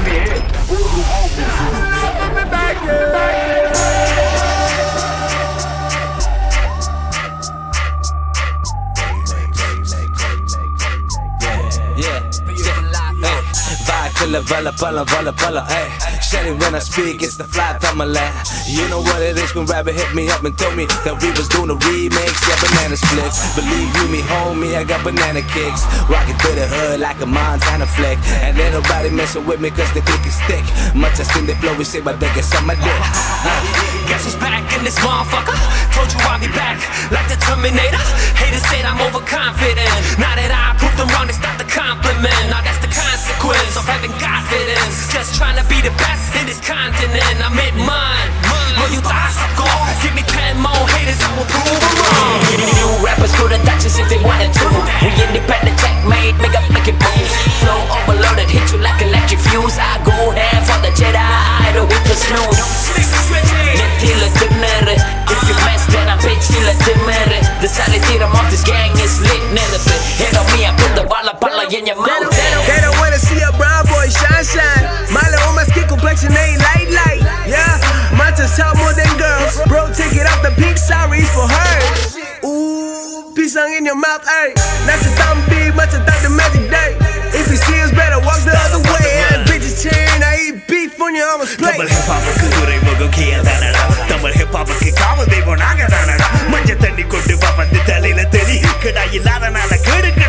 Bala, ayy. Shelly when I speak, it's the fly Thumberland. You know what it is when rapper hit me up and told me that we was doing a remix, yeah, banana splits. Believe you me, homie, I got banana kicks. Rockin' through the hood like a Montana flick. And ain't nobody messing with me cause they click and stick. Much as in the flow, we say my dick is on my dick. Guess who's back in this motherfucker? Told you I'll be back like the Terminator. Haters said I'm overconfident. Now that I proved them wrong, they start to compliment. Now that's the consequence of having confidence. Just trying to be the best in this continent. I made mine. Well, you thought I go. Give me 10 more haters, I will prove them wrong. New rappers couldn't touch us if they wanted to. We independent, checkmate, make it boost. Flow overloaded, hit you like electric fuse. I go ham for the Jedi, idol with the snooze. Till a dinner. If you mess, then I bitch till a dinner. The solid theorem of this gang is lit. Never been hit on me, I put the bala in your mouth. They don't wanna see a brown boy shine. Milo on my skin complexion ain't light. Yeah, my just talk more than girls. Bro, take it off the pink, sorry for her. Ooh, peace in your mouth, ayy. That's a thumb big, much a thought the magic day. If you see us better, walk the other way. And bitches cheering, I eat beef on your armor's plate. Double hip hop, Kudure Mogo Kia Danada. Double hip hop, Kikawa, they were Naga Danada. Majatani could do up and the Talila Teddy. Could I Lana, could it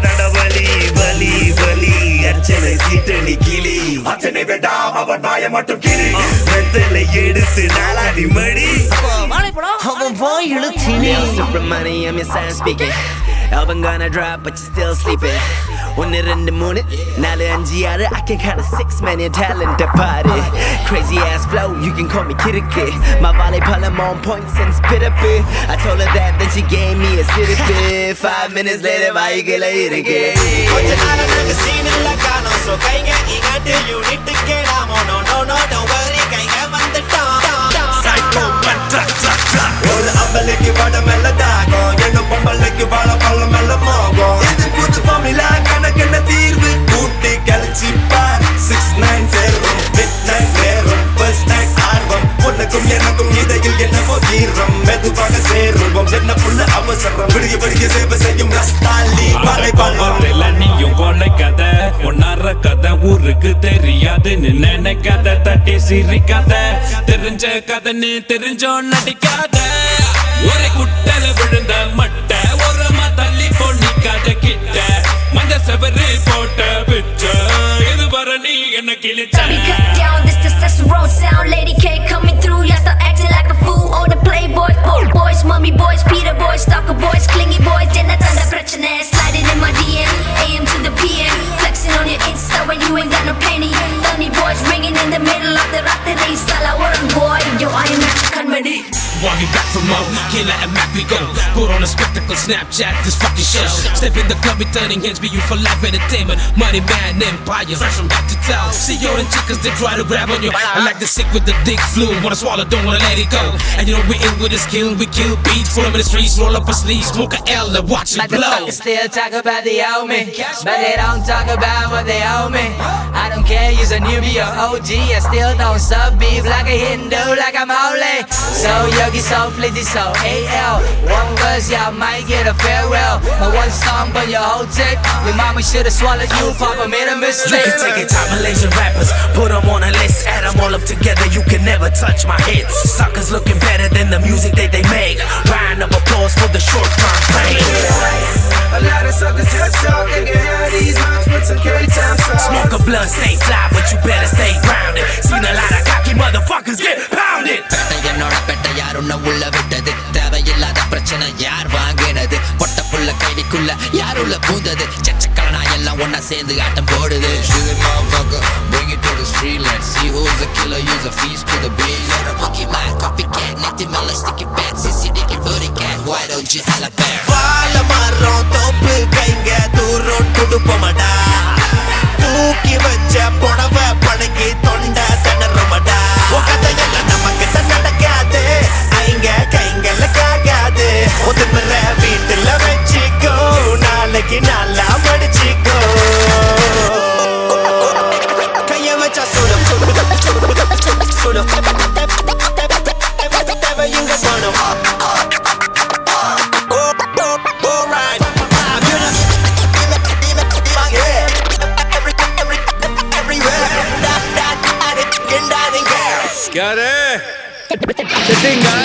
Bali, Archele, Sitani, Kili. Atene Vedam, our Bayama to Kili. Mentally, Yedith, Nala, the Muddy. How a boy you look teeny. Subramani, I'm your sign speaking. Album gonna drop, but you're still sleeping. When it in the morning, Nala and Giada, I can count a 6-man your talent to party. Crazy ass flow, you can call me Kiriki. My volley palm on points and spit a bit. I told her that, then she gave me a city bit. 5 minutes later, why you get it again? So kaiga ingate unit ke namo no don't worry kaiga vandata Psycho Patra Oru ambalekku vada mella dago ennu pombalekku vala palla mella mogo idu pudu formula kanakena theervu kootti kalichi par 690 midnight verum first night arvam unnakum ennakum idayil enna veeram meduvaga seruvom enna pulla avasaram vidiye seva seyyum rastali palai palai நீயும் கொலை கதை ஒன்னார கதை ஊருக்கு தெரியாதுன்னு நினைக்காத தட்டி சிரிக்காத தெரிஞ்ச கதைன்னு தெரிஞ்சோ நடிக்காத ஒரு குட்டல விழுந்த மட்டை ஒரு தள்ளி பொண்ணிக்காத கிட்ட மஞ்ச செவரு போட்ட பிச்ச இது வர நீ என்ன கிழிச்ச cut down this testosterone sound lady K coming through y'all start acting like a fool all the playboys boys mummy boys Peter boys stalker boys clingy boys என்ன தந்த பிரச்சனை sliding in my DM AM to the PM flexing on your Insta when you ain't got no penny lonely boys ringing in the middle of the ராத்திரி sala one boy yo I am not your kanmani Walking back from home, can't let him back we go. Put on a spectacle, Snapchat, this fucking show. Step in the club, we turning heads, be you for life entertainment. Money man, empire, fresh from back to town. See all the chickens, they try to grab on you. I like the sick with the dick flu, wanna swallow, don't wanna let it go. And you know we in with a skill, we kill beats, pull them in the streets, roll up a sleeve, smoke a L and watch it blow. Motherfuckers still talk about they owe me, but they don't talk about what they owe me. I don't care, you're a newbie or OG, I still don't sub beef like a Hindu, like I'm holy. So Yogi, so Flizzy, so AL. One verse, y'all might get a farewell. My one song, but your whole tip. Your mama should've swallowed you, Papa made a mistake. You can take it, top Malaysian rappers, put them on a list, add them all up together, you can never touch my hits. Suckers looking better than the music that they make. Round of applause for the short-term pain. A lot of suckers just talk and get out of these mouths with some K-time sauce. Smoke a blunt, stay fly, but you better stay grounded. Seen a lot of cocky motherfuckers get pounded. என்னோட பெட்ட யாருன்ன உள்ள விட்டது தேவையில்லாத பிரச்சனை யார் வாங்கினது பொட்ட புள்ள கைடிக்குள்ள யார் உள்ள பூந்தது சச்சக்கலனா எல்லாம் ஒன்னா சேர்ந்து ஆட்டம் போடுது Shoot it motherfucker, bring it to the street, let's see who's the killer, use a feast to the beat. You're a monkey man, copycat, netty mellow, sticky bad, sissy dicky booty cat, why don't you hella bear? Vala marom topu kainga thooron kudupamada தூக்கி வச்ச புடவ படகி தொண்டை தடருமடா உக்கதையல்ல நமக்கு நடக்காது ஐங்க கைங்கல காகாது உதுமற வீட்டுல வச்சுக்கோ நாளைக்கு நல்லா மடிச்சுக்கோ கைய வச்சா finger.